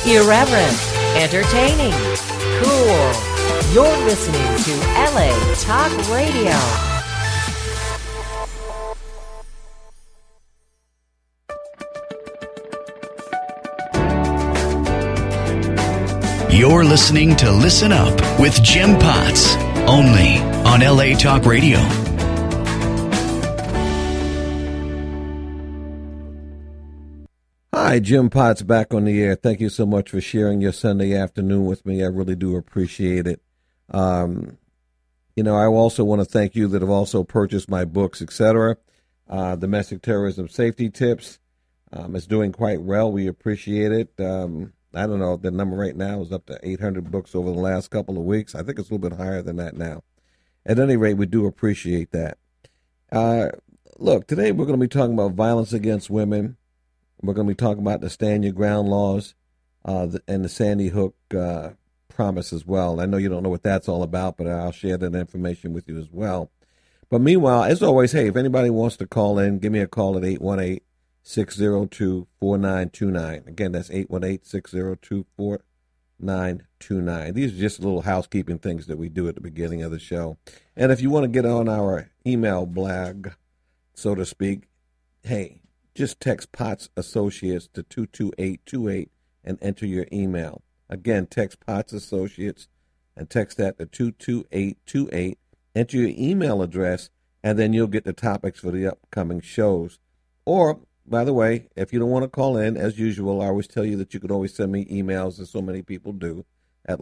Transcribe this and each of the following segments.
Irreverent, entertaining, cool. You're listening to LA Talk Radio. You're listening to Listen Up with Jim Potts, only on LA Talk Radio. Hi, Jim Potts back on the air. Thank you so much for sharing your Sunday afternoon with me. I really do appreciate it. I also want to thank you that have also purchased my books, etc. Domestic Terrorism Safety Tips. It's doing quite well. We appreciate it. I don't know, the number right now is up to 800 books over the last couple of weeks. I think it's a little bit higher than that now. At any rate, we do appreciate that. Look, today we're going to be talking about violence against women. We're going to be talking about the Stand Your Ground laws and the Sandy Hook promise as well. I know you don't know what that's all about, but I'll share that information with you as well. But meanwhile, as always, hey, if anybody wants to call in, give me a call at 818-602-4929. Again, that's 818-602-4929. These are just little housekeeping things that we do at the beginning of the show. And if you want to get on our email blog, so to speak, hey, just text Potts Associates to 22828 and enter your email. Again, text Potts Associates and text that to 22828. Enter your email address, and then you'll get the topics for the upcoming shows. Or, by the way, if you don't want to call in, as usual, I always tell you that you could always send me emails, as so many people do, at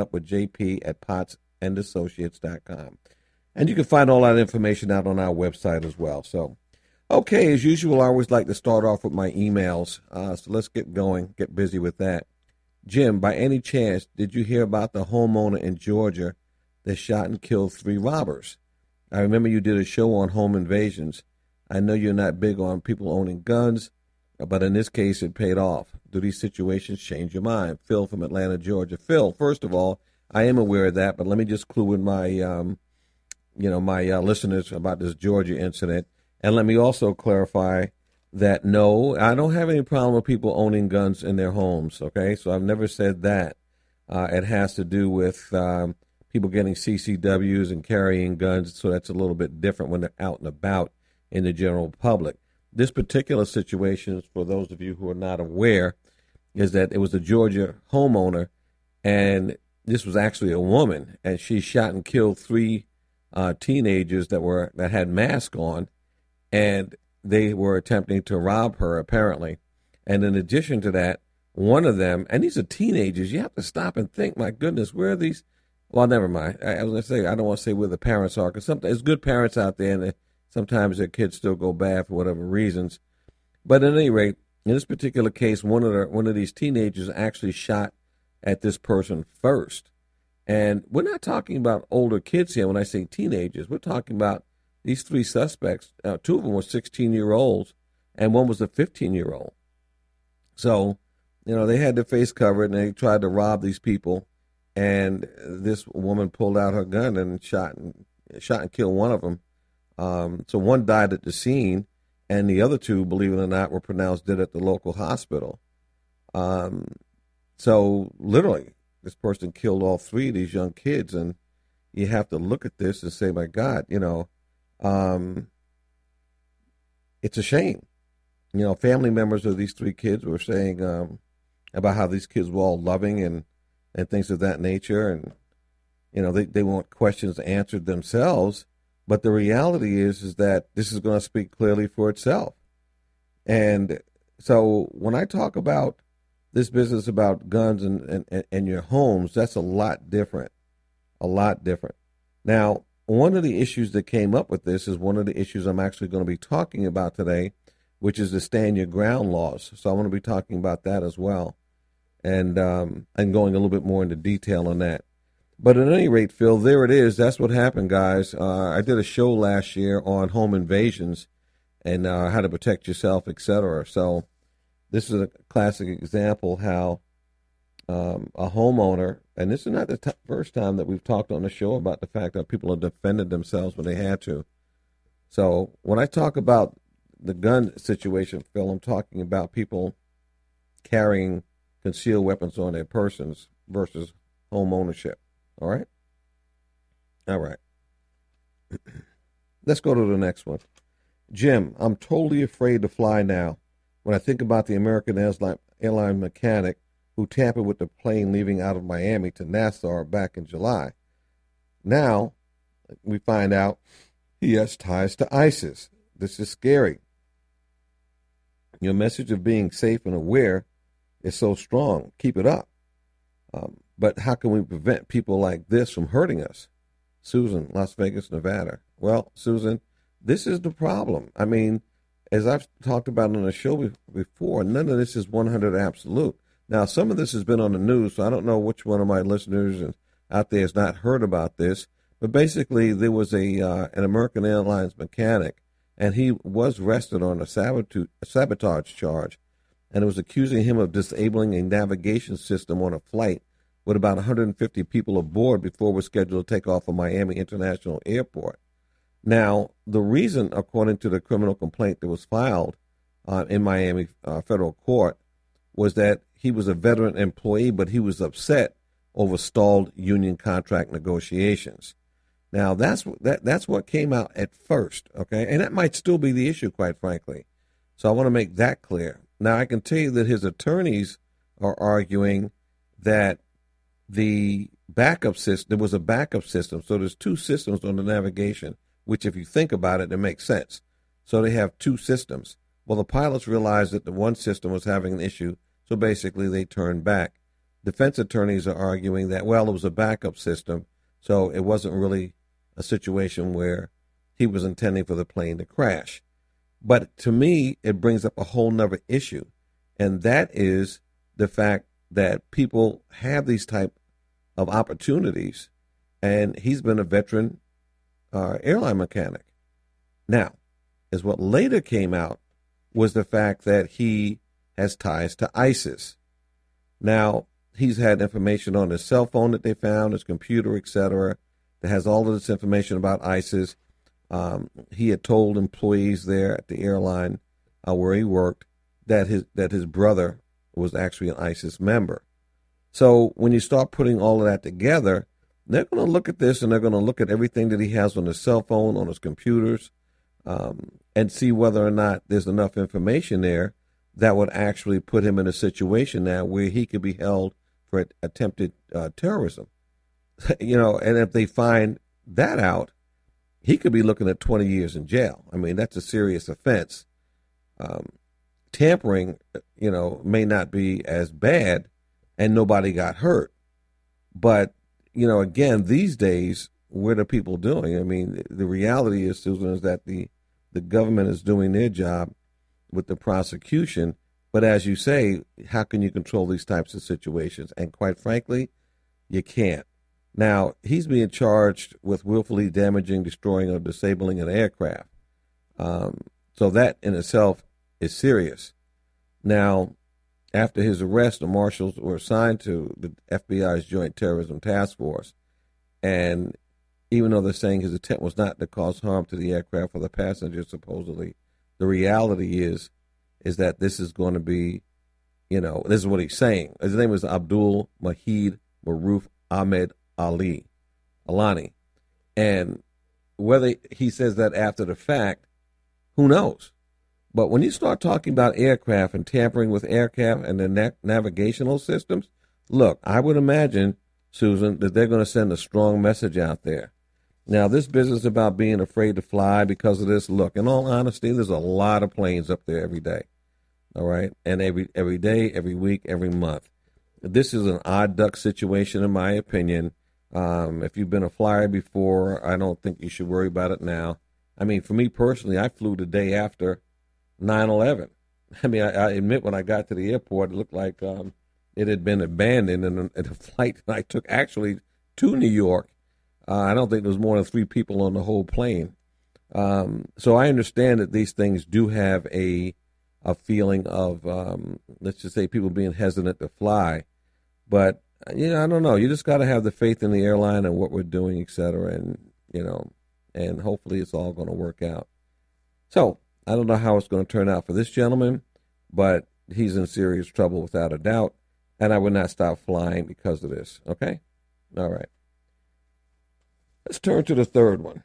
listenupwithjp@pottsandassociates.com. And you can find all that information out on our website as well. So, okay, as usual, I always like to start off with my emails. So let's get going, get busy with that. Jim, by any chance, did you hear about the homeowner in Georgia that shot and killed 3 robbers? I remember you did a show on home invasions. I know you're not big on people owning guns, but in this case, it paid off. Do these situations change your mind? Phil from Atlanta, Georgia. Phil, first of all, I am aware of that, but let me just clue in my, listeners about this Georgia incident. And let me also clarify that, no, I don't have any problem with people owning guns in their homes, okay? So I've never said that. It has to do with people getting CCWs and carrying guns, so that's a little bit different when they're out and about in the general public. This particular situation, for those of you who are not aware, is that it was a Georgia homeowner, and this was actually a woman, and she shot and killed 3 teenagers that had masks on, and they were attempting to rob her, apparently. And in addition to that, one of them, and these are teenagers, you have to stop and think, my goodness, where are these? Well, never mind. I was going to say, I don't want to say where the parents are, because there's good parents out there, and sometimes their kids still go bad for whatever reasons. But at any rate, in this particular case, one of these teenagers actually shot at this person first. And we're not talking about older kids here when I say teenagers. We're talking about these 3 suspects. 2 of them were 16-year-olds, and one was a 15-year-old. So, they had their face covered, and they tried to rob these people. And this woman pulled out her gun and shot and killed one of them. So one died at the scene, and the other 2, believe it or not, were pronounced dead at the local hospital. So literally, this person killed all 3 of these young kids, and you have to look at this and say, my God, it's a shame. Family members of these 3 kids were saying about how these kids were all loving and things of that nature, and they want questions answered themselves. But the reality is that this is going to speak clearly for itself. And so when I talk about this business about guns and your homes, that's a lot different. Now, one of the issues that came up with this is one of the issues I'm actually going to be talking about today, which is the Stand Your Ground laws. So I want to be talking about that as well, and going a little bit more into detail on that. But at any rate, Phil, there it is. That's what happened, guys. I did a show last year on home invasions and how to protect yourself, etc. So this is a classic example how a homeowner, and this is not the first time that we've talked on the show about the fact that people have defended themselves when they had to. So when I talk about the gun situation, Phil, I'm talking about people carrying concealed weapons on their persons versus home ownership. All right? All right. Let's go to the next one. Jim, I'm totally afraid to fly now. When I think about the American airline mechanic who tampered with the plane leaving out of Miami to Nassau back in July. Now, we find out he has ties to ISIS. This is scary. Your message of being safe and aware is so strong. Keep it up. But how can we prevent people like this from hurting us? Susan, Las Vegas, Nevada. Well, Susan, this is the problem. I mean, as I've talked about on the show before, none of this is 100 absolute. Now, some of this has been on the news, so I don't know which one of my listeners out there has not heard about this. But basically, there was an American Airlines mechanic, and he was arrested on a sabotage charge, and it was accusing him of disabling a navigation system on a flight with about 150 people aboard before it was scheduled to take off from Miami International Airport. Now, the reason, according to the criminal complaint that was filed in Miami federal court, was that he was a veteran employee, but he was upset over stalled union contract negotiations. Now, that's what came out at first, okay? And that might still be the issue, quite frankly. So I want to make that clear. Now, I can tell you that his attorneys are arguing that the backup system, there was a backup system. So there's two systems on the navigation, which if you think about it, it makes sense. So they have two systems. Well, the pilots realized that the one system was having an issue, so basically they turned back. Defense attorneys are arguing that, well, it was a backup system, so it wasn't really a situation where he was intending for the plane to crash. But to me, it brings up a whole nother issue, and that is the fact that people have these type of opportunities, and he's been a veteran airline mechanic. Now, as what later came out was the fact that he has ties to ISIS. Now, he's had information on his cell phone that they found, his computer, etc., that has all of this information about ISIS. He had told employees there at the airline where he worked that his brother was actually an ISIS member. So when you start putting all of that together, they're going to look at this and they're going to look at everything that he has on his cell phone, on his computers, and see whether or not there's enough information there that would actually put him in a situation now where he could be held for attempted terrorism. And if they find that out, he could be looking at 20 years in jail. I mean, that's a serious offense. Tampering, may not be as bad, and nobody got hurt. But, again, these days, what are people doing? I mean, the reality is, Susan, is that the government is doing their job with the prosecution. But as you say, how can you control these types of situations? And quite frankly, you can't. Now, he's being charged with willfully damaging, destroying, or disabling an aircraft. So that in itself is serious. Now, after his arrest, the marshals were assigned to the FBI's Joint Terrorism Task Force. And even though they're saying his intent was not to cause harm to the aircraft or the passengers, supposedly, the reality is that this is going to be, this is what he's saying. His name is Abdul Mahid Maruf Ahmed Alani. And whether he says that after the fact, who knows? But when you start talking about aircraft and tampering with aircraft and the navigational systems, look, I would imagine, Susan, that they're going to send a strong message out there. Now, this business about being afraid to fly because of this, look, in all honesty, there's a lot of planes up there every day, all right? And every day, every week, every month. This is an odd duck situation, in my opinion. If you've been a flyer before, I don't think you should worry about it now. I mean, for me personally, I flew the day after 9/11. I mean, I admit when I got to the airport, it looked like it had been abandoned, and the flight that I took actually to New York, I don't think there was more than 3 people on the whole plane. So I understand that these things do have a feeling of, let's just say, people being hesitant to fly. But, I don't know. You just got to have the faith in the airline and what we're doing, et cetera, and hopefully it's all going to work out. So I don't know how it's going to turn out for this gentleman, but he's in serious trouble without a doubt. and I would not stop flying because of this. Okay? All right. Let's turn to the third one.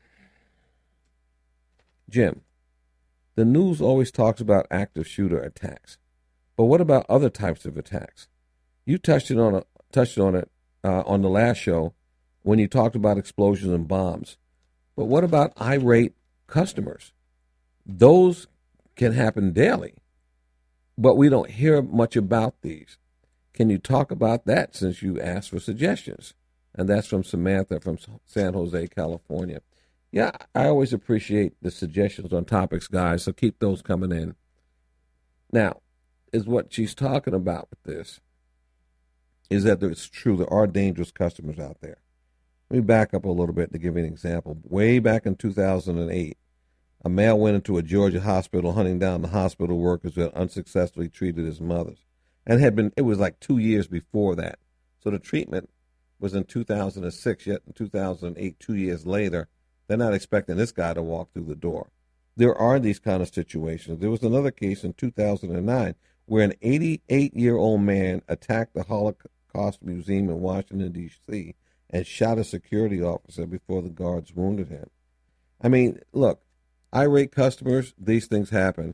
Jim, the news always talks about active shooter attacks, but what about other types of attacks? You touched on it on the last show when you talked about explosions and bombs. But what about irate customers? Those can happen daily, but we don't hear much about these. Can you talk about that since you asked for suggestions? And that's from Samantha from San Jose, California. Yeah, I always appreciate the suggestions on topics, guys, so keep those coming in. Now, is what she's talking about with this is that it's true, there are dangerous customers out there. Let me back up a little bit to give you an example. Way back in 2008, a male went into a Georgia hospital hunting down the hospital workers who had unsuccessfully treated his mothers. And it was like 2 years before that. So the treatment was in 2006, yet in 2008, 2 years later, they're not expecting this guy to walk through the door. There are these kind of situations. There was another case in 2009 where an 88-year-old man attacked the Holocaust Museum in Washington, D.C., and shot a security officer before the guards wounded him. I mean, look, irate customers, these things happen.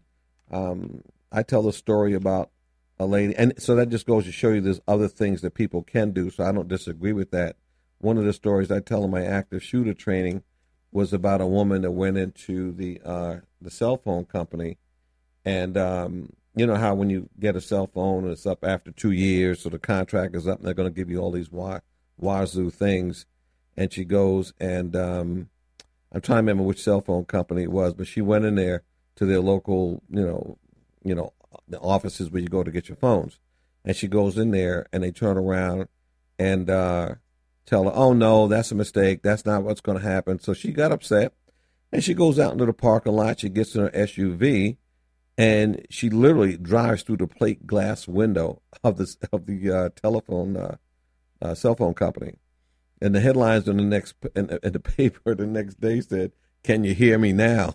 I tell the story about a lady, and so that just goes to show you there's other things that people can do, so I don't disagree with that. One of the stories I tell in my active shooter training was about a woman that went into the cell phone company, and you know how when you get a cell phone and it's up after 2 years, so the contract is up and they're going to give you all these wazoo things, and she goes and I'm trying to remember which cell phone company it was, but she went in there to their local, you know, the offices where you go to get your phones, and she goes in there and they turn around and tell her, oh no, that's a mistake, that's not what's going to happen. So she got upset and she goes out into the parking lot. She gets in her SUV and she literally drives through the plate glass window of the telephone cell phone company, and the headlines in the paper the next day said, "Can you hear me now?"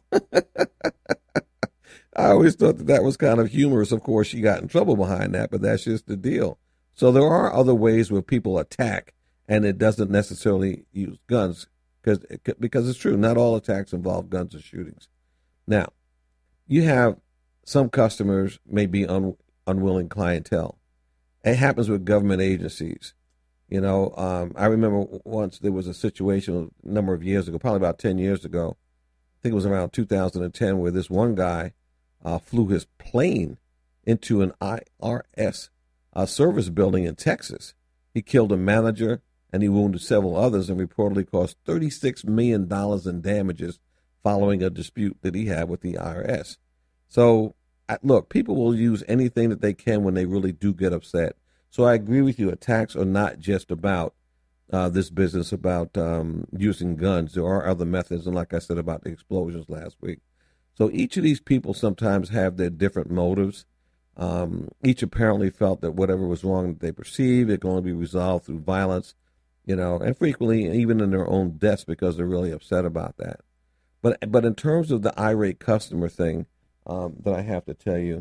I always thought that was kind of humorous. Of course, she got in trouble behind that, but that's just the deal. So there are other ways where people attack, and it doesn't necessarily use guns, because it's true, not all attacks involve guns or shootings. Now, you have some customers may be unwilling clientele. It happens with government agencies. You know, I remember once there was a situation a number of years ago, probably about 10 years ago, I think it was around 2010, where this one guy flew his plane into an IRS service building in Texas. He killed a manager and he wounded several others and reportedly cost $36 million in damages following a dispute that he had with the IRS. So, look, people will use anything that they can when they really do get upset. So I agree with you. Attacks are not just about this business about using guns. There are other methods, and like I said about the explosions last week. So each of these people sometimes have their different motives. Each apparently felt that whatever was wrong that they perceived, it can only be resolved through violence, you know, and frequently even in their own deaths because they're really upset about that. But in terms of the irate customer thing that I have to tell you,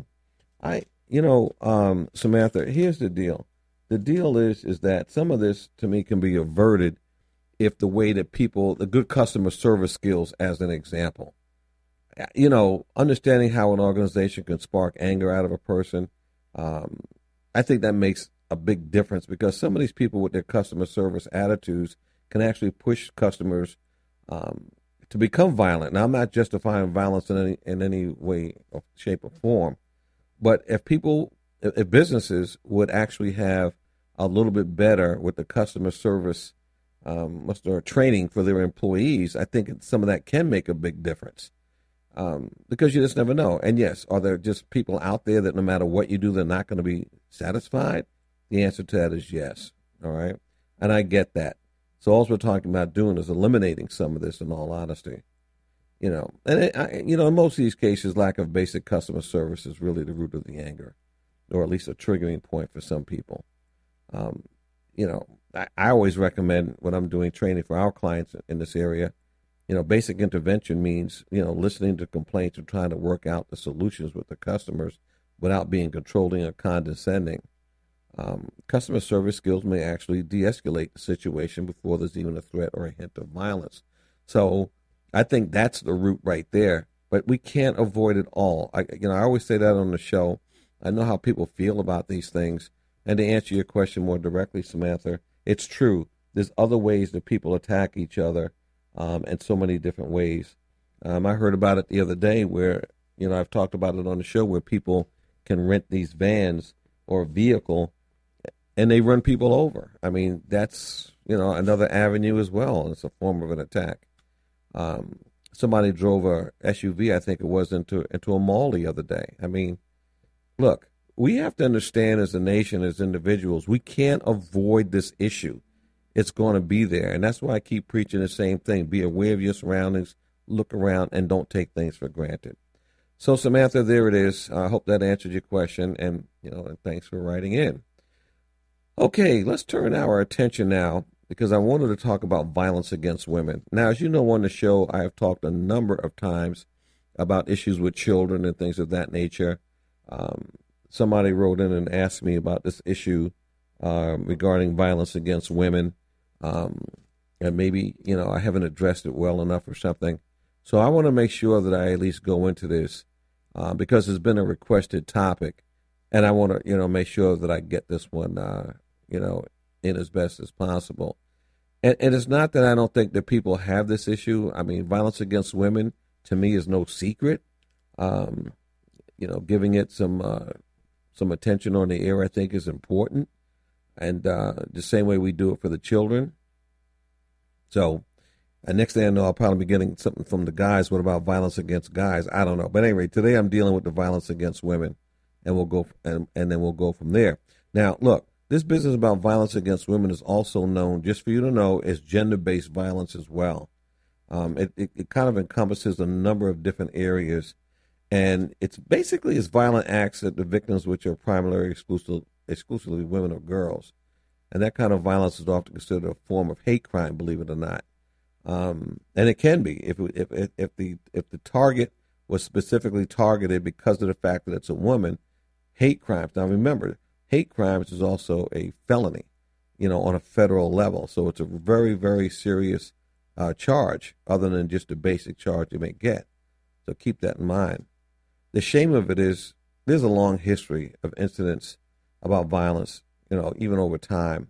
Samantha, here's the deal. The deal is that some of this, to me, can be averted if the way that the good customer service skills, as an example, you know, understanding how an organization can spark anger out of a person, I think that makes a big difference, because some of these people with their customer service attitudes can actually push customers to become violent. Now, I'm not justifying violence in any way, or shape, or form, but if businesses would actually have a little bit better with the customer service, training for their employees, I think some of that can make a big difference. Because you just never know. And yes, are there just people out there that no matter what you do, they're not going to be satisfied? The answer to that is yes. All right. And I get that. So all we're talking about doing is eliminating some of this, in all honesty. You know, and in most of these cases, lack of basic customer service is really the root of the anger, or at least a triggering point for some people. I always recommend, when I'm doing training for our clients in this area, basic intervention means, listening to complaints and trying to work out the solutions with the customers without being controlling or condescending. Customer service skills may actually de-escalate the situation before there's even a threat or a hint of violence. So I think that's the root right there. But we can't avoid it all. I always say that on the show. I know how people feel about these things. And to answer your question more directly, Samantha, it's true. There's other ways that people attack each other in so many different ways. I heard about it the other day where, I've talked about it on the show where people can rent these vans or a vehicle and they run people over. I mean, that's, another avenue as well. It's a form of an attack. Somebody drove a SUV, I think it was, into a mall the other day. I mean, look, we have to understand as a nation, as individuals, we can't avoid this issue. It's going to be there. And that's why I keep preaching the same thing. Be aware of your surroundings, look around, and don't take things for granted. So, Samantha, there it is. I hope that answered your question. And, and thanks for writing in. Okay, let's turn our attention now, because I wanted to talk about violence against women. Now, as you know, on the show, I have talked a number of times about issues with children and things of that nature. Somebody wrote in and asked me about this issue regarding violence against women. And maybe, I haven't addressed it well enough or something. So I want to make sure that I at least go into this because it's been a requested topic. And I want to, make sure that I get this one, in as best as possible. And it's not that I don't think that people have this issue. I mean, violence against women, to me, is no secret. Giving it some attention on the air, I think, is important. And the same way we do it for the children. So, next thing I know, I'll probably be getting something from the guys. What about violence against guys? I don't know. But anyway, today I'm dealing with the violence against women, and we'll go and then we'll go from there. Now, look, this business about violence against women is also known, just for you to know, as gender-based violence as well. It kind of encompasses a number of different areas. And it's basically violent acts that the victims, which are primarily exclusively women or girls. And that kind of violence is often considered a form of hate crime, believe it or not. And it can be if the target was specifically targeted because of the fact that it's a woman. Hate crimes. Now remember, hate crimes is also a felony, on a federal level. So it's a very, very serious charge, other than just a basic charge you may get. So keep that in mind. The shame of it is there's a long history of incidents about violence, even over time.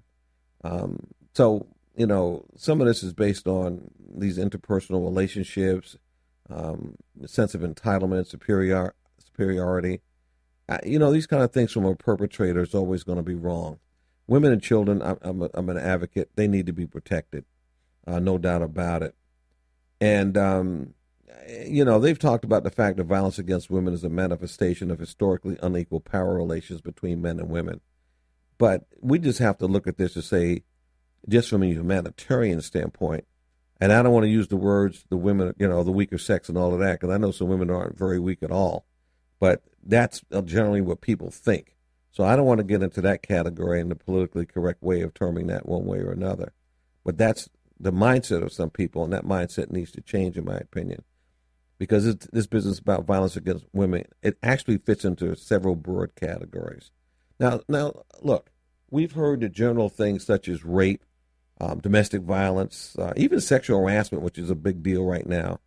So some of this is based on these interpersonal relationships, the sense of entitlement, superiority. These kind of things from a perpetrator is always going to be wrong. Women and children, I'm an advocate. They need to be protected, no doubt about it. And, they've talked about the fact that violence against women is a manifestation of historically unequal power relations between men and women. But we just have to look at this to say, just from a humanitarian standpoint, and I don't want to use the words, the women, the weaker sex and all of that, because I know some women aren't very weak at all. But that's generally what people think. So I don't want to get into that category in the politically correct way of terming that one way or another. But that's the mindset of some people, and that mindset needs to change, in my opinion. Because this business about violence against women, it actually fits into several broad categories. Now, look, we've heard the general things such as rape, domestic violence, even sexual harassment, which is a big deal right now.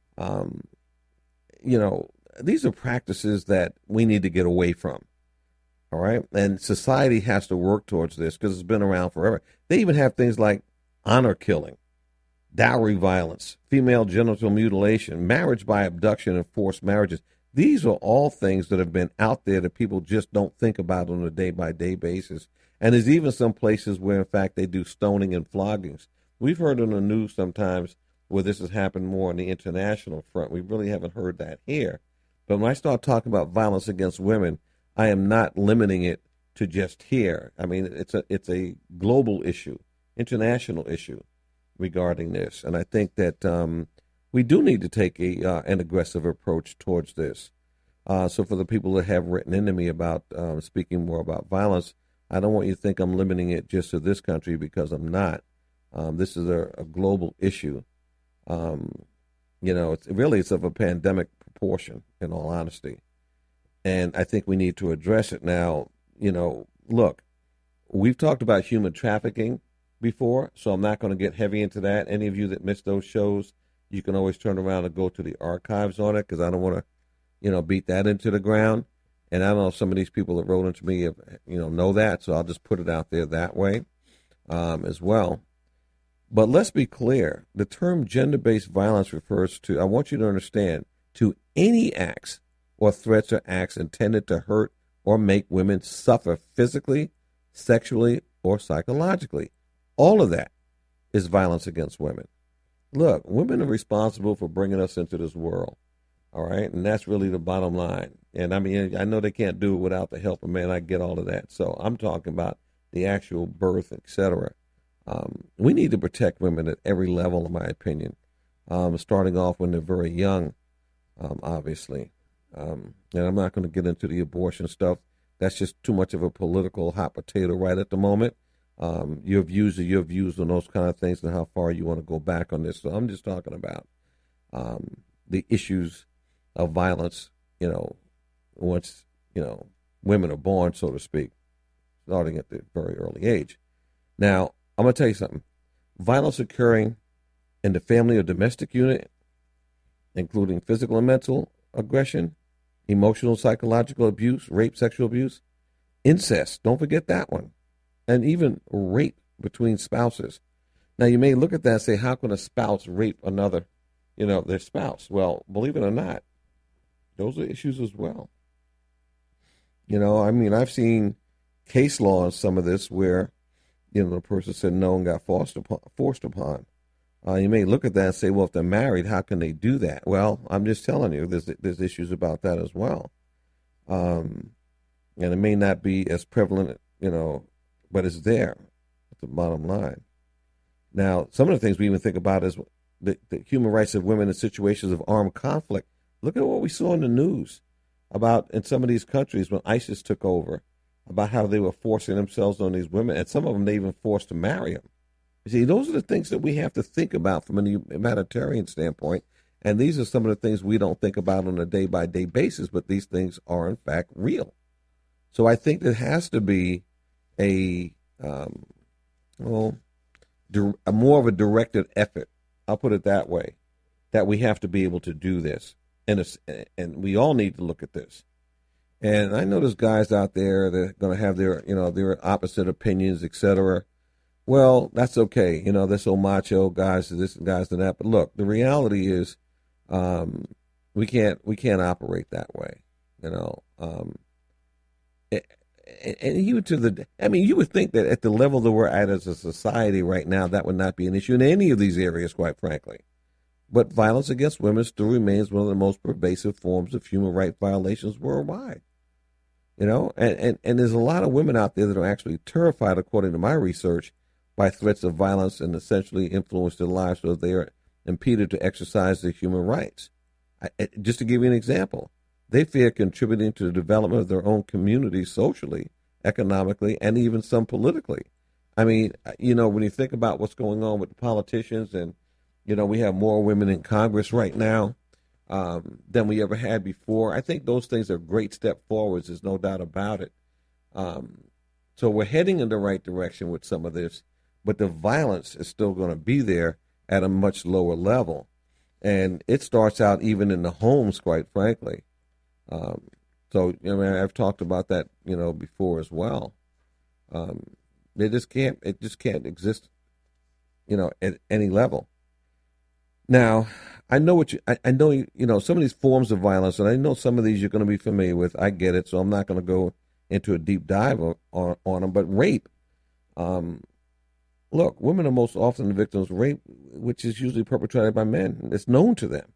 These are practices that we need to get away from, all right? And society has to work towards this because it's been around forever. They even have things like honor killing, dowry violence, female genital mutilation, marriage by abduction, and forced marriages. These are all things that have been out there that people just don't think about on a day-by-day basis. And there's even some places where, in fact, they do stoning and floggings. We've heard on the news sometimes where this has happened more on the international front. We really haven't heard that here. But when I start talking about violence against women, I am not limiting it to just here. I mean, it's a global issue, international issue regarding this. And I think that we do need to take an aggressive approach towards this. So for the people that have written into me about speaking more about violence, I don't want you to think I'm limiting it just to this country, because I'm not. This is a global issue. It's of a pandemic proportion, in all honesty. And I think we need to address it now. Look, we've talked about human trafficking before, so I'm not going to get heavy into that. Any of you that missed those shows, you can always turn around and go to the archives on it, because I don't want to, beat that into the ground. And I don't know if some of these people that wrote into me, know that, so I'll just put it out there that way as well. But let's be clear. The term gender-based violence refers to, I want you to understand, to any acts or threats or acts intended to hurt or make women suffer physically, sexually, or psychologically. All of that is violence against women. Look, women are responsible for bringing us into this world, all right? And that's really the bottom line. And I mean, I know they can't do it without the help of man. I get all of that. So I'm talking about the actual birth, etc. We need to protect women at every level, in my opinion, starting off when they're very young, obviously. And I'm not going to get into the abortion stuff. That's just too much of a political hot potato right at the moment. Your views are your views on those kind of things and how far you want to go back on this. So I'm just talking about the issues of violence, once, women are born, so to speak, starting at the very early age. Now, I'm going to tell you something. Violence occurring in the family or domestic unit, including physical and mental aggression, emotional, psychological abuse, rape, sexual abuse, incest, don't forget that one, and even rape between spouses. Now, you may look at that and say, how can a spouse rape another, their spouse? Well, believe it or not, those are issues as well. I've seen case law on some of this where, the person said no and got forced upon. You may look at that and say, well, if they're married, how can they do that? Well, I'm just telling you, there's issues about that as well. And it may not be as prevalent, but it's there at the bottom line. Now, some of the things we even think about is the human rights of women in situations of armed conflict. Look at what we saw in the news about in some of these countries when ISIS took over, about how they were forcing themselves on these women, and some of them they even forced to marry them. You see, those are the things that we have to think about from a humanitarian standpoint, and these are some of the things we don't think about on a day-by-day basis, but these things are, in fact, real. So I think there has to be a more of a directed effort, I'll put it that way, that we have to be able to do this, and we all need to look at this. And I know there's guys out there that are going to have their opposite opinions, etc. Well, that's okay. They're so macho, guys to this and guys to that. But look, the reality is, we can't operate that way. And even you would think that at the level that we're at as a society right now, that would not be an issue in any of these areas, quite frankly. But violence against women still remains one of the most pervasive forms of human rights violations worldwide. And there's a lot of women out there that are actually terrified, according to my research, by threats of violence and essentially influence their lives so they are impeded to exercise their human rights. Just to give you an example, they fear contributing to the development of their own communities socially, economically, and even some politically. I mean, when you think about what's going on with the politicians and, we have more women in Congress right now than we ever had before. I think those things are a great step forwards. There's no doubt about it. So we're heading in the right direction with some of this, but the violence is still going to be there at a much lower level. And it starts out even in the homes, quite frankly. I've talked about that, before as well. It just can't exist, at any level. Now, I know I know, some of these forms of violence, and I know some of these you're going to be familiar with. I get it, so I'm not going to go into a deep dive on them. But rape, look, women are most often the victims of rape, which is usually perpetrated by men. It's known to them.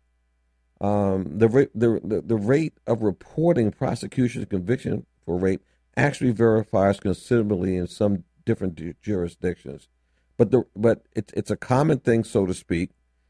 The rate of reporting prosecution and conviction for rape actually varies considerably in some different jurisdictions, but it's a common thing, so to speak.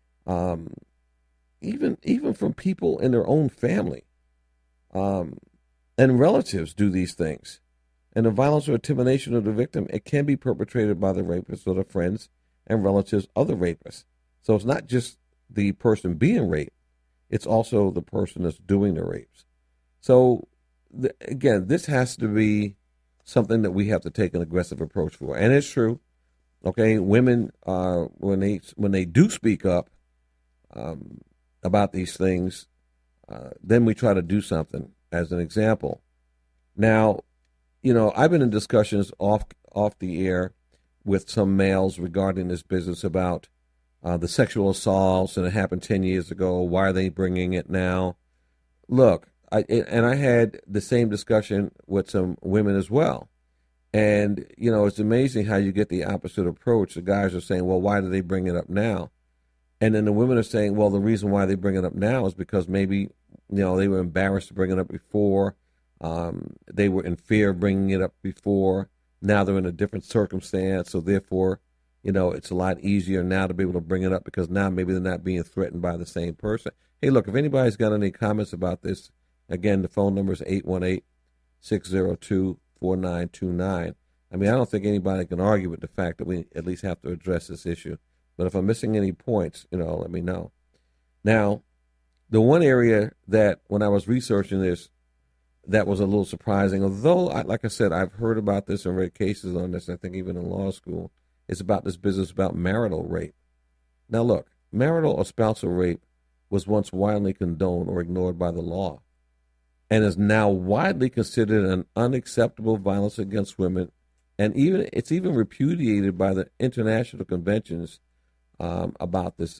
Even from people in their own family, and relatives do these things, and the violence or intimidation of the victim, it can be perpetrated by the rapist or the friends and relatives of the rapist. So it's not just the person being raped. It's also the person that's doing the rapes. So, again, this has to be something that we have to take an aggressive approach for. And it's true. Okay, women, when they do speak up about these things, then we try to do something. As an example, now, I've been in discussions off the air with some males regarding this business about the sexual assaults, and it happened 10 years ago. Why are they bringing it now? Look, I had the same discussion with some women as well. And, it's amazing how you get the opposite approach. The guys are saying, well, why do they bring it up now? And then the women are saying, well, the reason why they bring it up now is because maybe, they were embarrassed to bring it up before. They were in fear of bringing it up before. Now they're in a different circumstance. So therefore, it's a lot easier now to be able to bring it up because now maybe they're not being threatened by the same person. Hey, look, if anybody's got any comments about this, again, the phone number is 818-602-4929. I mean, I don't think anybody can argue with the fact that we at least have to address this issue. But if I'm missing any points, let me know. Now, the one area that when I was researching this, that was a little surprising, although, like I said, I've heard about this and read cases on this, I think even in law school, is about this business about marital rape. Now, look, marital or spousal rape was once widely condoned or ignored by the law and is now widely considered an unacceptable violence against women, and it's even repudiated by the international conventions about this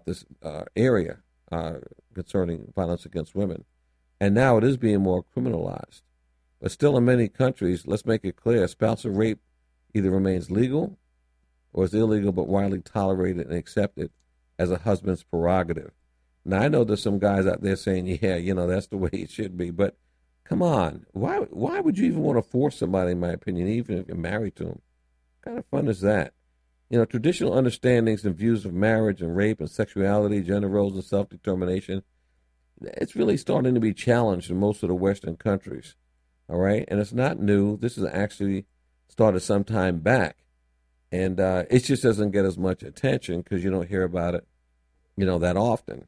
area concerning violence against women. And now it is being more criminalized. But still in many countries, let's make it clear, spousal rape either remains legal or is illegal but widely tolerated and accepted as a husband's prerogative. Now, I know there's some guys out there saying, yeah, that's the way it should be. But come on, why would you even want to force somebody, in my opinion, even if you're married to them? What kind of fun is that? Traditional understandings and views of marriage and rape and sexuality, gender roles and self-determination, it's really starting to be challenged in most of the Western countries, all right? And it's not new. This is actually started some time back. And it just doesn't get as much attention because you don't hear about it, that often.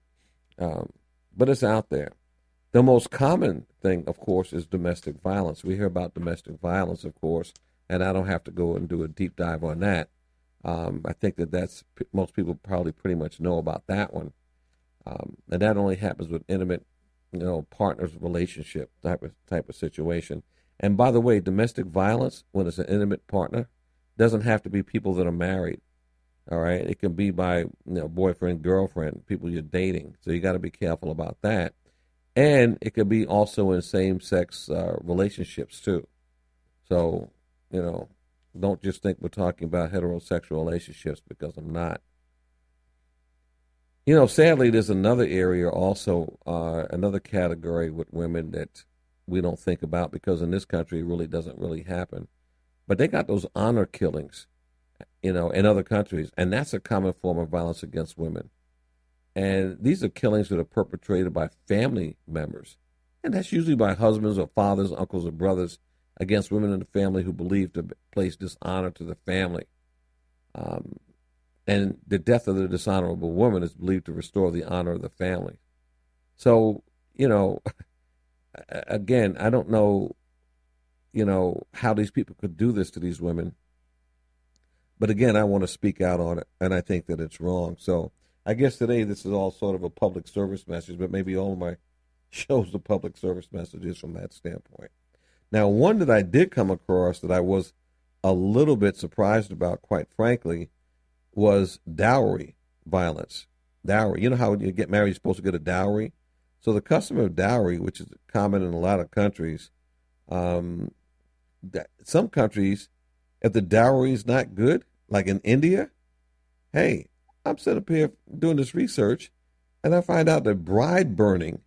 But it's out there. The most common thing, of course, is domestic violence. We hear about domestic violence, of course, and I don't have to go and do a deep dive on that. I think that's most people probably pretty much know about that one. And that only happens with intimate, partners relationship type of situation. And by the way, domestic violence, when it's an intimate partner, doesn't have to be people that are married. All right, it can be by boyfriend, girlfriend, people you're dating. So you got to be careful about that. And it could be also in same-sex relationships too. So don't just think we're talking about heterosexual relationships because I'm not. Sadly, there's another area also, another category with women that we don't think about because in this country it really doesn't really happen. But they got those honor killings, in other countries, and that's a common form of violence against women. And these are killings that are perpetrated by family members, and that's usually by husbands or fathers, uncles or brothers against women in the family who believe to place dishonor to the family. And the death of the dishonorable woman is believed to restore the honor of the family. So, again, I don't know, how these people could do this to these women. But again, I want to speak out on it, and I think that it's wrong. So I guess today this is all sort of a public service message, but maybe all of my shows are public service messages from that standpoint. Now, one that I did come across that I was a little bit surprised about, quite frankly, was dowry violence. Dowry. You know how when you get married, you're supposed to get a dowry? So the custom of dowry, which is common in a lot of countries, some countries, if the dowry is not good, like in India, hey, I'm sitting up here doing this research, and I find out that bride burning,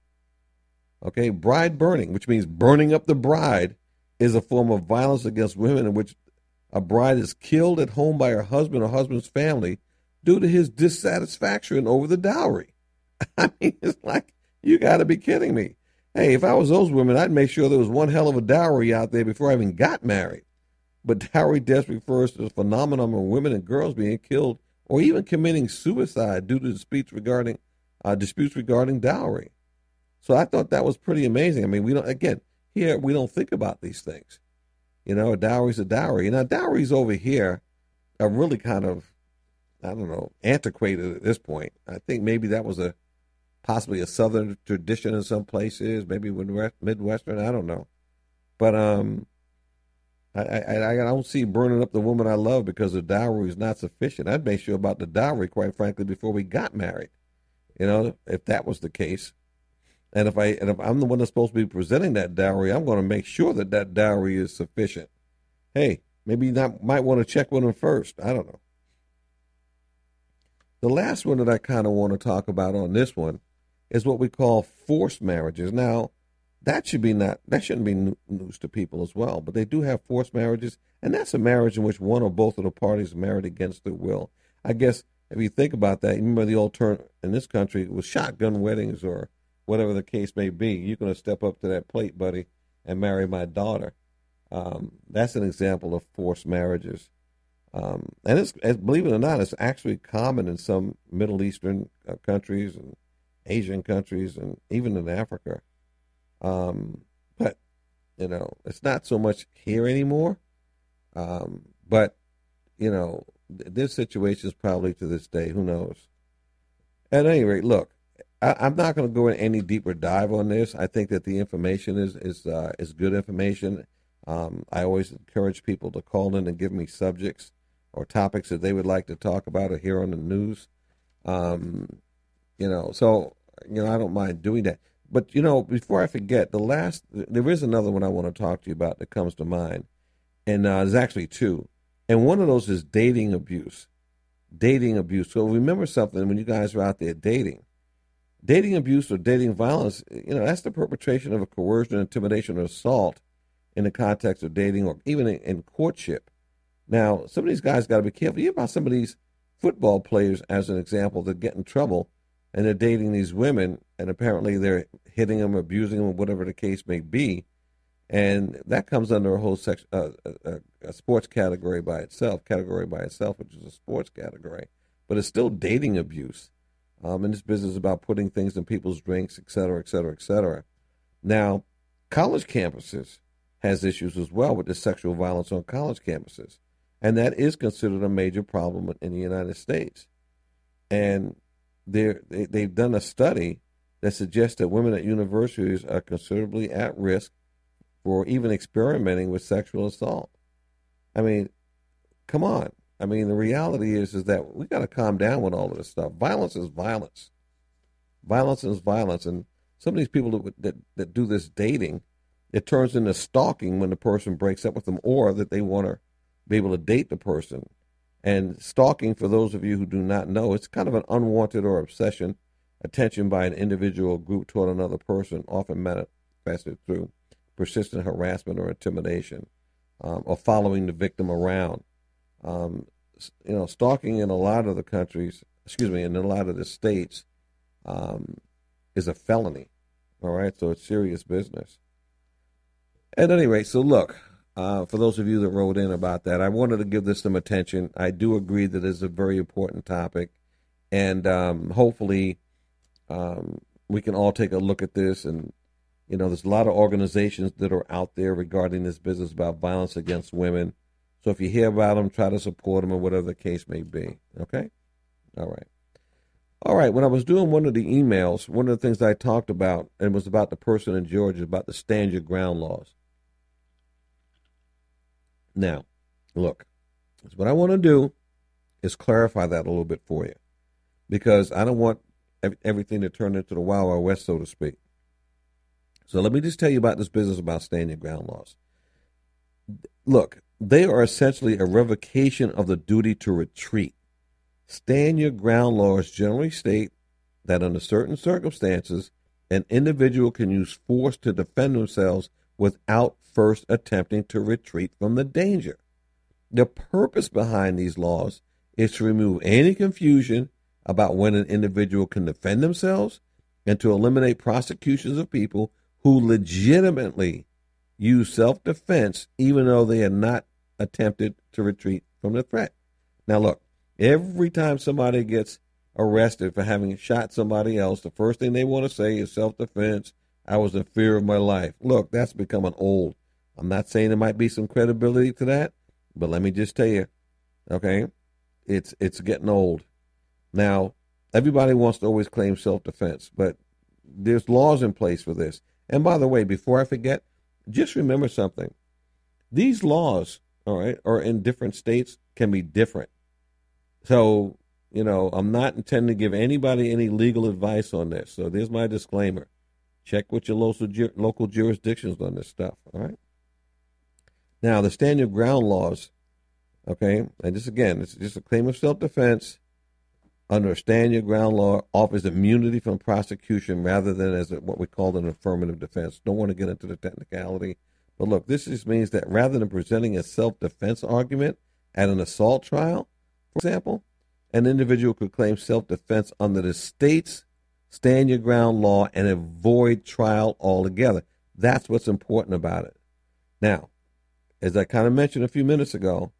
which means burning up the bride, is a form of violence against women in which a bride is killed at home by her husband or husband's family due to his dissatisfaction over the dowry. I mean, it's like, you got to be kidding me. Hey, if I was those women, I'd make sure there was one hell of a dowry out there before I even got married. But dowry death refers to the phenomenon of women and girls being killed or even committing suicide due to disputes regarding dowry. So I thought that was pretty amazing. I mean, we don't think about these things. A dowry's a dowry. Now, dowries over here are really kind of, I don't know, antiquated at this point. I think maybe that was possibly a Southern tradition in some places, maybe Midwestern, I don't know. But I don't see burning up the woman I love because the dowry is not sufficient. I'd make sure about the dowry, quite frankly, before we got married. If that was the case. And if I'm the one that's supposed to be presenting that dowry, I'm going to make sure that dowry is sufficient. Hey, maybe you might want to check with them first. I don't know. The last one that I kind of want to talk about on this one is what we call forced marriages. Now, that shouldn't be news to people as well, but they do have forced marriages, and that's a marriage in which one or both of the parties are married against their will. I guess if you think about that, you remember the old term in this country, it was shotgun weddings or whatever the case may be. You're going to step up to that plate, buddy, and marry my daughter. That's an example of forced marriages. And it's, believe it or not, it's actually common in some Middle Eastern countries and Asian countries and even in Africa. But, it's not so much here anymore. But, this situation is probably to this day, who knows? At any rate, look, I'm not going to go in any deeper dive on this. I think that the information is good information. I always encourage people to call in and give me subjects or topics that they would like to talk about or hear on the news. So I don't mind doing that. But, before I forget, there is another one I want to talk to you about that comes to mind. And there's actually two. And one of those is dating abuse. Dating abuse. So remember something when you guys are out there dating. Dating abuse or dating violence, that's the perpetration of a coercion, intimidation, or assault in the context of dating or even in courtship. Now, some of these guys got to be careful. You about some of these football players, as an example, that get in trouble and they're dating these women, and apparently they're hitting them, abusing them, whatever the case may be. And that comes under a whole a sports category by itself, which is a sports category. But it's still dating abuse. And this business about putting things in people's drinks, et cetera, et cetera, et cetera. Now, college campuses has issues as well with the sexual violence on college campuses. And that is considered a major problem in the United States. And they've done a study that suggests that women at universities are considerably at risk for even experimenting with sexual assault. I mean, come on. I mean, the reality is that we got to calm down with all of this stuff. Violence is violence. Violence is violence. And some of these people that do this dating, it turns into stalking when the person breaks up with them or that they want to be able to date the person. And stalking, for those of you who do not know, it's kind of an unwanted or obsession, attention by an individual or group toward another person, often manifested through persistent harassment or intimidation, or following the victim around. Stalking in a lot of the countries, in a lot of the states, is a felony. All right, so it's serious business. At any rate, so look, for those of you that wrote in about that, I wanted to give this some attention. I do agree that it's a very important topic, and hopefully we can all take a look at this. And, there's a lot of organizations that are out there regarding this business about violence against women. So if you hear about them, try to support them or whatever the case may be. Okay? All right. When I was doing one of the emails, one of the things I talked about, and it was about the person in Georgia, about the stand your ground laws. Now, look, what I want to do is clarify that a little bit for you, because I don't want everything to turn into the Wild Wild West, so to speak. So let me just tell you about this business about stand your ground laws. Look, they are essentially a revocation of the duty to retreat. Stand your ground laws generally state that under certain circumstances, an individual can use force to defend themselves without first attempting to retreat from the danger. The purpose behind these laws is to remove any confusion about when an individual can defend themselves and to eliminate prosecutions of people who legitimately use self-defense even though they had not attempted to retreat from the threat. Now look, every time somebody gets arrested for having shot somebody else, the first thing they want to say is self-defense. I was in fear of my life. Look, that's become an old I'm not saying there might be some credibility to that, but let me just tell you, okay, it's getting old. Now, everybody wants to always claim self-defense, but there's laws in place for this. And by the way, before I forget, just remember something. These laws, all right, are in different states, can be different. So, I'm not intending to give anybody any legal advice on this. So there's my disclaimer. Check with your local jurisdictions on this stuff, all right? Now, the stand your ground laws, okay, and this again, it's just a claim of self-defense under a stand your ground law offers immunity from prosecution rather than as what we call an affirmative defense. Don't want to get into the technicality, but look, this just means that rather than presenting a self-defense argument at an assault trial, for example, an individual could claim self-defense under the state's stand your ground law and avoid trial altogether. That's what's important about it. Now, as I kind of mentioned a few minutes ago,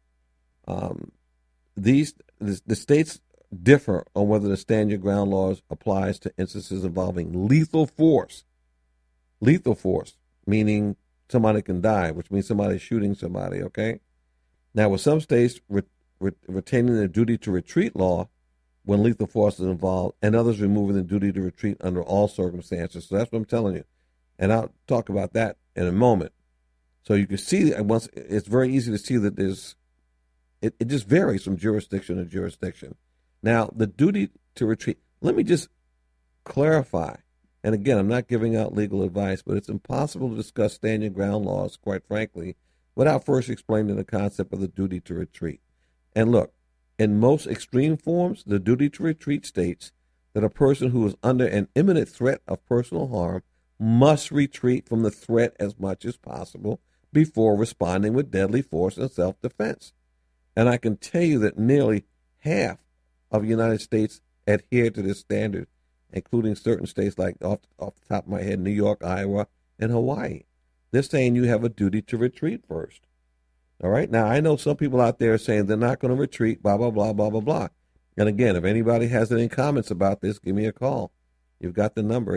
the states differ on whether the stand your ground laws applies to instances involving lethal force. Lethal force, meaning somebody can die, which means somebody's shooting somebody, okay? Now, with some states retaining the duty to retreat law when lethal force is involved, and others removing the duty to retreat under all circumstances. So that's what I'm telling you. And I'll talk about that in a moment. So you can see, it's very easy to see that it just varies from jurisdiction to jurisdiction. Now, the duty to retreat, let me just clarify. And again, I'm not giving out legal advice, but it's impossible to discuss stand your ground laws, quite frankly, without first explaining the concept of the duty to retreat. And look, in most extreme forms, the duty to retreat states that a person who is under an imminent threat of personal harm must retreat from the threat as much as possible before responding with deadly force and self-defense. And I can tell you that nearly half of the United States adhere to this standard, including certain states like, off the top of my head, New York, Iowa, and Hawaii. They're saying you have a duty to retreat first. All right? Now, I know some people out there are saying they're not going to retreat, blah, blah, blah, blah, blah, blah. And again, if anybody has any comments about this, give me a call. You've got the number,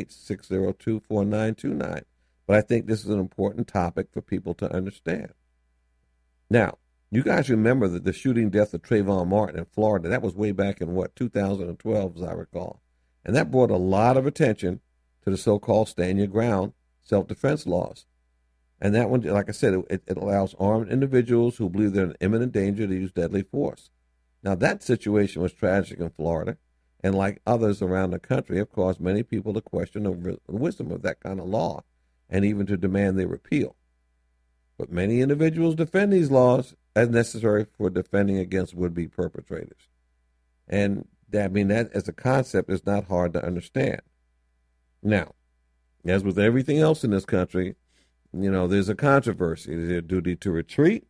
818-602-4929. But I think this is an important topic for people to understand. Now, you guys remember that the shooting death of Trayvon Martin in Florida, that was way back in, 2012, as I recall. And that brought a lot of attention to the so-called stand your ground self-defense laws. And that one, like I said, it allows armed individuals who believe they're in imminent danger to use deadly force. Now, that situation was tragic in Florida, and like others around the country, have caused many people to question the wisdom of that kind of law, and even to demand their repeal. But many individuals defend these laws as necessary for defending against would-be perpetrators. And that as a concept is not hard to understand. Now, as with everything else in this country, there's a controversy. Is it a duty to retreat,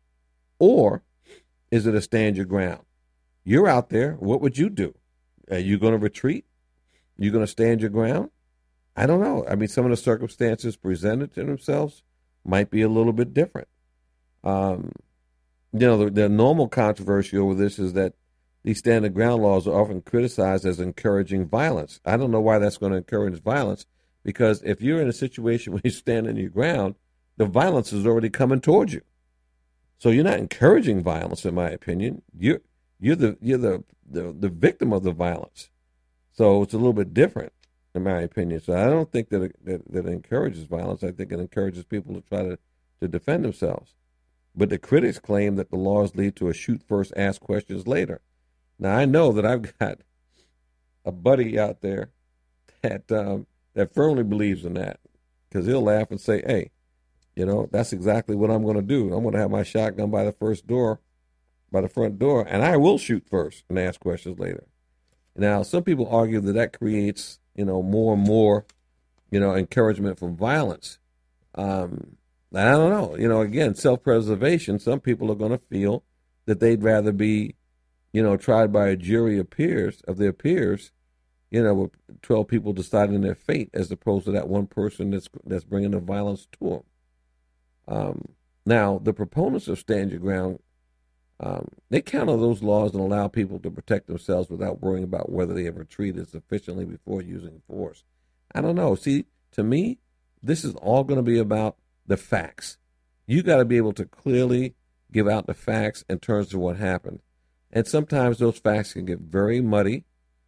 or is it a stand your ground? You're out there. What would you do? Are you going to retreat? You going to stand your ground? I don't know. I mean, some of the circumstances presented to themselves might be a little bit different. The normal controversy over this is that these stand your ground laws are often criticized as encouraging violence. I don't know why that's going to encourage violence, because if you're in a situation where you stand on your ground, the violence is already coming towards you. So you're not encouraging violence, in my opinion. You're the victim of the violence. So it's a little bit different, in my opinion. So I don't think that it encourages violence. I think it encourages people to try to defend themselves. But the critics claim that the laws lead to a shoot first, ask questions later. Now, I know that I've got a buddy out there that firmly believes in that, because he'll laugh and say, hey, that's exactly what I'm going to do. I'm going to have my shotgun by the front door, and I will shoot first and ask questions later. Now, some people argue that creates, more and more, encouragement for violence. I don't know. Again, self-preservation, some people are going to feel that they'd rather be, tried by a jury of their peers, with 12 people deciding their fate, as opposed to that one person that's bringing the violence to them. Now, the proponents of stand your ground, they counter those laws and allow people to protect themselves without worrying about whether they have retreated sufficiently before using force. I don't know. See, to me, this is all going to be about the facts. You got to be able to clearly give out the facts in terms of what happened. And sometimes those facts can get very muddy.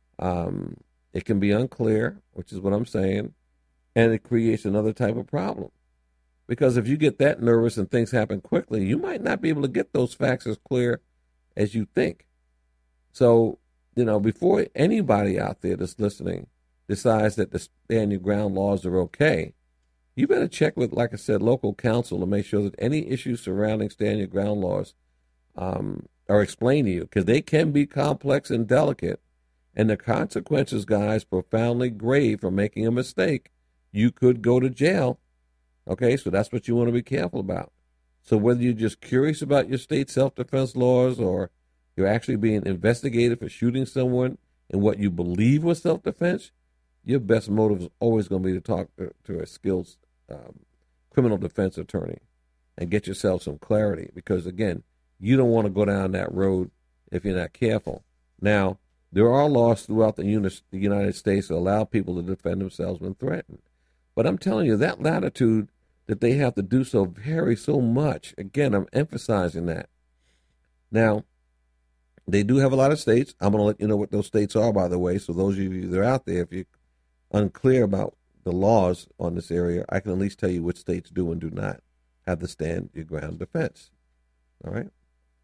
It can be unclear, which is what I'm saying, and it creates another type of problem. Because if you get that nervous and things happen quickly, you might not be able to get those facts as clear as you think. So, before anybody out there that's listening decides that the stand your ground laws are okay, you better check with, like I said, local counsel to make sure that any issues surrounding stand your ground laws are explained to you, because they can be complex and delicate, and the consequences, guys, profoundly grave for making a mistake. You could go to jail. Okay, so that's what you want to be careful about. So whether you're just curious about your state self-defense laws, or you're actually being investigated for shooting someone in what you believe was self-defense, your best motive is always going to be to talk to a skilled criminal defense attorney and get yourself some clarity, because, again, you don't want to go down that road if you're not careful. Now, there are laws throughout the United States that allow people to defend themselves when threatened. But I'm telling you, that latitude that they have to do so varies so much. Again, I'm emphasizing that. Now, they do have a lot of states. I'm going to let you know what those states are, by the way. So those of you that are out there, if you're unclear about the laws on this area, I can at least tell you which states do and do not have the stand your ground defense. All right?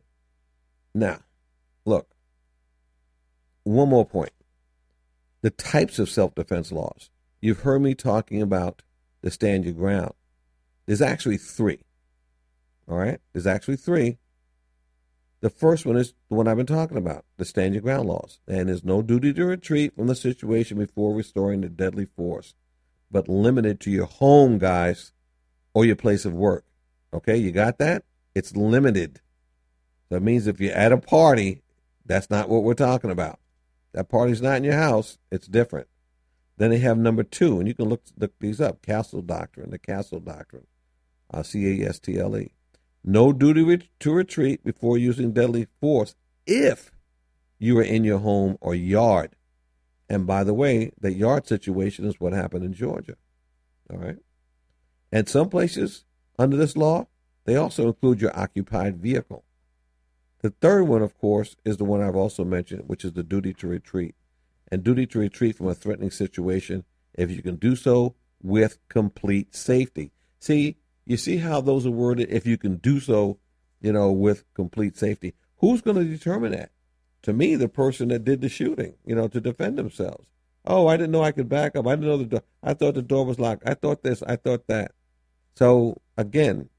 Now, look, one more point. The types of self-defense laws. You've heard me talking about the stand your ground. There's actually three. All right? There's actually three. The first one is the one I've been talking about, the stand your ground laws. And there's no duty to retreat from the situation before restoring the deadly force, but limited to your home, guys, or your place of work. Okay, you got that? It's limited. That means if you're at a party, that's not what we're talking about. That party's not in your house. It's different. Then they have number two, and you can look these up, Castle Doctrine, the Castle Doctrine, Castle. No duty to retreat before using deadly force if you are in your home or yard. And by the way, the yard situation is what happened in Georgia. All right? And some places under this law, they also include your occupied vehicle. The third one, of course, is the one I've also mentioned, which is the duty to retreat. And duty to retreat from a threatening situation if you can do so with complete safety. See, you see how those are worded? If you can do so, with complete safety. Who's going to determine that? To me, the person that did the shooting, to defend themselves. Oh, I didn't know I could back up. I didn't know the door. I thought the door was locked. I thought this. I thought that. So, again,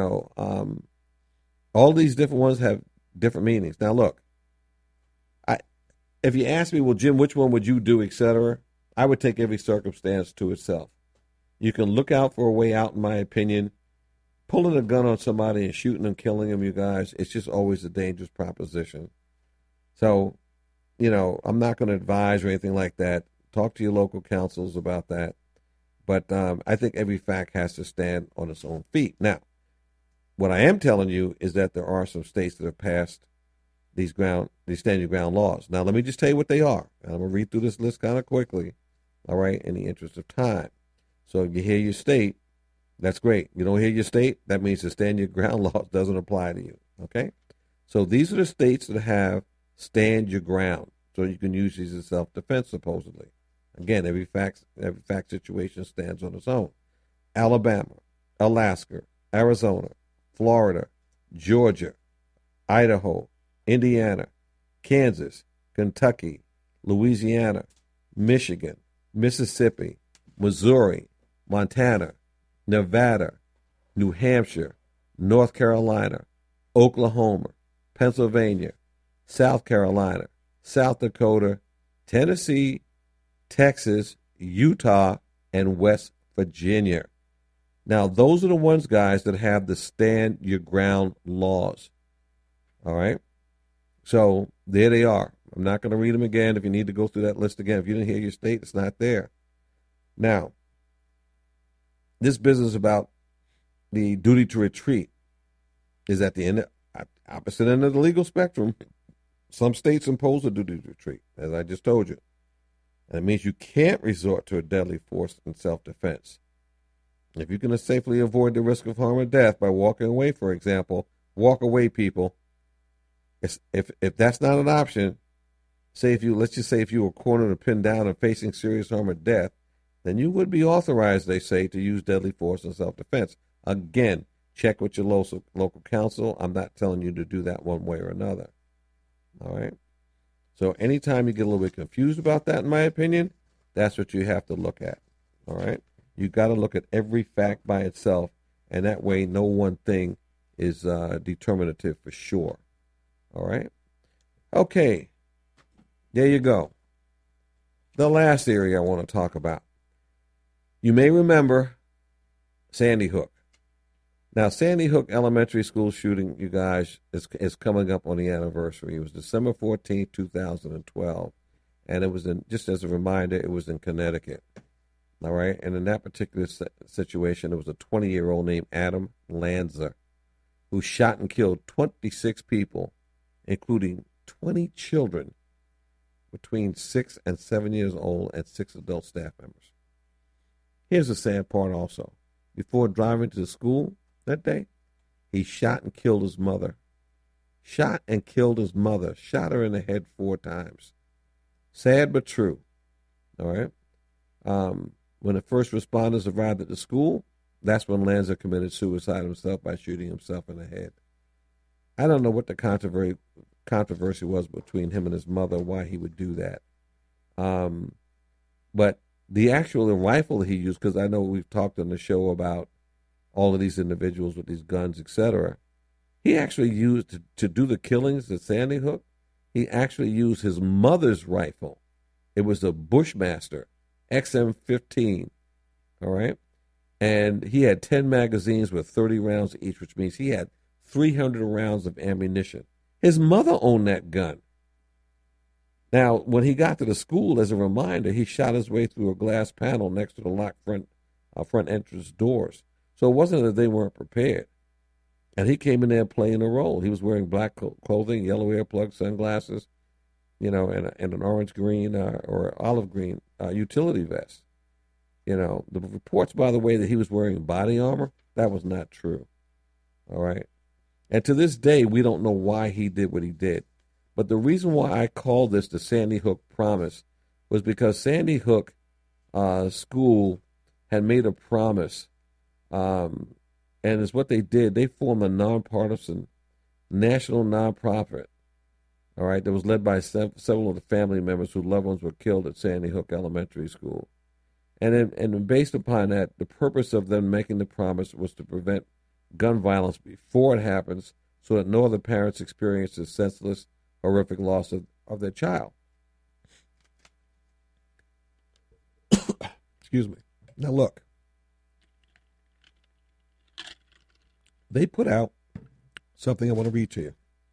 all these different ones have different meanings. Now, look, if you ask me, well, Jim, which one would you do, etc., I would take every circumstance to itself. You can look out for a way out, in my opinion. Pulling a gun on somebody and shooting and killing them, you guys, it's just always a dangerous proposition. So, I'm not going to advise or anything like that. Talk to your local councils about that. But I think every fact has to stand on its own feet. Now, what I am telling you is that there are some states that have passed these stand your ground laws. Now, let me just tell you what they are. And I'm going to read through this list kind of quickly, all right, in the interest of time. So if you hear your state, that's great. You don't hear your state, that means the stand your ground law doesn't apply to you, okay? So these are the states that have stand your ground. So you can use these as self-defense, supposedly. Again, every fact situation stands on its own. Alabama, Alaska, Arizona, Florida, Georgia, Idaho, Indiana, Kansas, Kentucky, Louisiana, Michigan, Mississippi, Missouri, Montana, Nevada, New Hampshire, North Carolina, Oklahoma, Pennsylvania, South Carolina, South Dakota, Tennessee, Texas, Utah, and West Virginia. Now, those are the ones, guys, that have the stand your ground laws. All right? So there they are. I'm not going to read them again. If you need to go through that list again, if you didn't hear your state, it's not there. Now, this business about the duty to retreat is at the opposite end of the legal spectrum. Some states impose a duty to retreat, as I just told you. And it means you can't resort to a deadly force in self-defense. If you can safely avoid the risk of harm or death by walking away, for example, walk away, people. If that's not an option, let's just say if you were cornered or pinned down and facing serious harm or death, then you would be authorized, they say, to use deadly force in self-defense. Again, check with your local counsel. I'm not telling you to do that one way or another. All right? So anytime you get a little bit confused about that, in my opinion, that's what you have to look at. All right? You got to look at every fact by itself, and that way no one thing is determinative for sure. All right? Okay. There you go. The last area I want to talk about. You may remember Sandy Hook. Now, Sandy Hook Elementary School shooting, you guys, is coming up on the anniversary. It was December 14th, 2012. And it was just as a reminder, it was in Connecticut. All right? And in that particular situation, it was a 20-year-old named Adam Lanza who shot and killed 26 people, including 20 children between 6 and 7 years old and 6 adult staff members. Here's the sad part also. Before driving to the school that day, he shot and killed his mother. Shot and killed his mother. Shot her in the head 4 times. Sad but true. All right? When the first responders arrived at the school, that's when Lanza committed suicide himself by shooting himself in the head. I don't know what the controversy was between him and his mother, why he would do that. But the actual rifle he used, because I know we've talked on the show about all of these individuals with these guns, etc. He actually used, to do the killings at Sandy Hook, he actually used his mother's rifle. It was a Bushmaster XM15, all right? And he had 10 magazines with 30 rounds each, which means he had 300 rounds of ammunition. His mother owned that gun. Now, when he got to the school, as a reminder, he shot his way through a glass panel next to the locked front entrance doors. So it wasn't that they weren't prepared. And he came in there playing a role. He was wearing black clothing, yellow earplugs, sunglasses, and an orange-green or olive-green utility vest. The reports, by the way, that he was wearing body armor, that was not true. All right? And to this day, we don't know why he did what he did. But the reason why I call this the Sandy Hook Promise was because Sandy Hook School had made a promise, and it's what they did. They formed a nonpartisan national nonprofit, all right, that was led by several of the family members whose loved ones were killed at Sandy Hook Elementary School. And based upon that, the purpose of them making the promise was to prevent gun violence before it happens so that no other parents experience the senseless, horrific loss of their child. Excuse me. Now look, they put out something I want to read to you.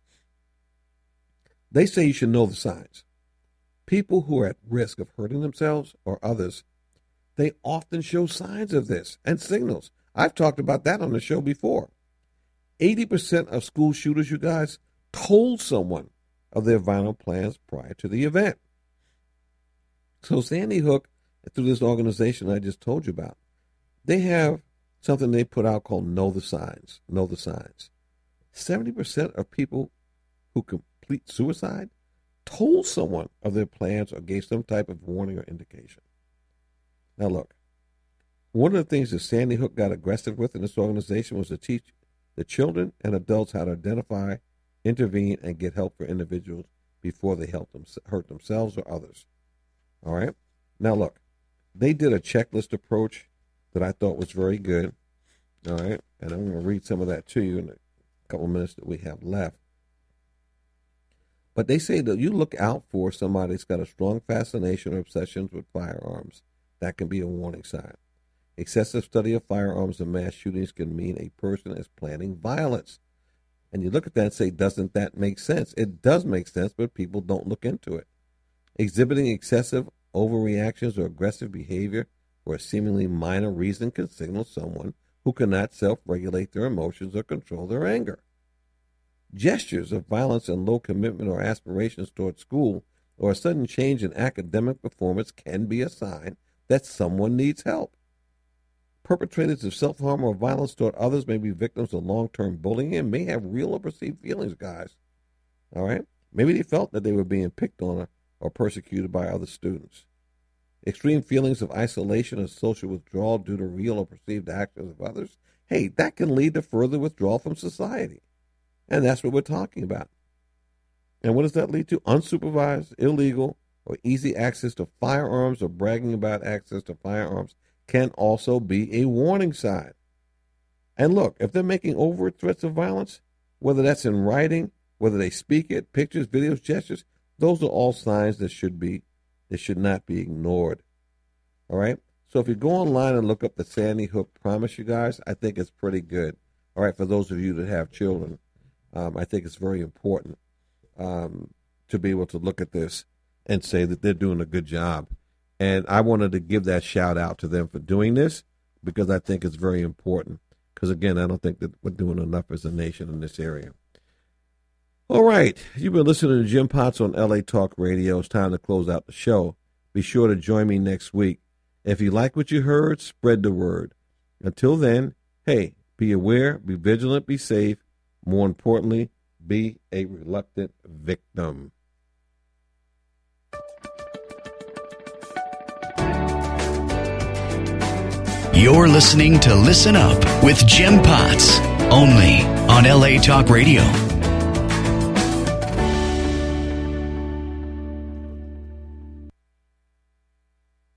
They say you should know the signs. People who are at risk of hurting themselves or others, they often show signs of this and signals. I've talked about that on the show before. 80% of school shooters, you guys, told someone of their violent plans prior to the event. So Sandy Hook, through this organization I just told you about, they have something they put out called Know the Signs. Know the Signs. 70% of people who complete suicide told someone of their plans or gave some type of warning or indication. Now look, one of the things that Sandy Hook got aggressive with in this organization was to teach the children and adults how to identify, intervene, and get help for individuals before they hurt themselves or others. All right? Now look, they did a checklist approach that I thought was very good. All right? And I'm going to read some of that to you in a couple of minutes that we have left. But they say that you look out for somebody that's got a strong fascination or obsessions with firearms. That can be a warning sign. Excessive study of firearms and mass shootings can mean a person is planning violence. And you look at that and say, doesn't that make sense? It does make sense, but people don't look into it. Exhibiting excessive overreactions or aggressive behavior for a seemingly minor reason can signal someone who cannot self-regulate their emotions or control their anger. Gestures of violence and low commitment or aspirations toward school or a sudden change in academic performance can be a sign that someone needs help. Perpetrators of self-harm or violence toward others may be victims of long-term bullying and may have real or perceived feelings, guys. All right? Maybe they felt that they were being picked on or persecuted by other students. Extreme feelings of isolation or social withdrawal due to real or perceived actions of others, hey, that can lead to further withdrawal from society. And that's what we're talking about. And what does that lead to? Unsupervised, illegal, or easy access to firearms or bragging about access to firearms can also be a warning sign. And look, if they're making overt threats of violence, whether that's in writing, whether they speak it, pictures, videos, gestures, those are all signs that should not be ignored. All right? So if you go online and look up the Sandy Hook Promise, you guys, I think it's pretty good. All right, for those of you that have children, I think it's very important to be able to look at this and say that they're doing a good job. And I wanted to give that shout out to them for doing this because I think it's very important. Because, again, I don't think that we're doing enough as a nation in this area. All right, you've been listening to Jim Potts on LA Talk Radio. It's time to close out the show. Be sure to join me next week. If you like what you heard, spread the word. Until then, hey, be aware, be vigilant, be safe. More importantly, be a reluctant victim. You're listening to Listen Up with Jim Potts, only on LA Talk Radio.